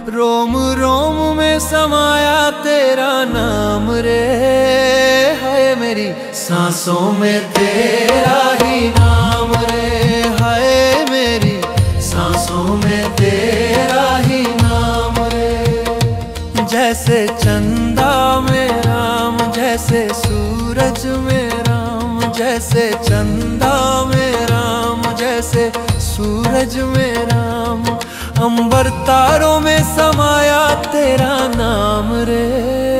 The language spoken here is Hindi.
रोम रोम में समाया तेरा नाम रे। हाय मेरी सांसों में तेरा ही नाम रे। हाय मेरी सांसों में तेरा ही नाम रे। जैसे चंदा में राम, जैसे सूरज में राम, जैसे चंदा में राम, जैसे सूरज में राम, अंबर तारों में समाया तेरा नाम रे।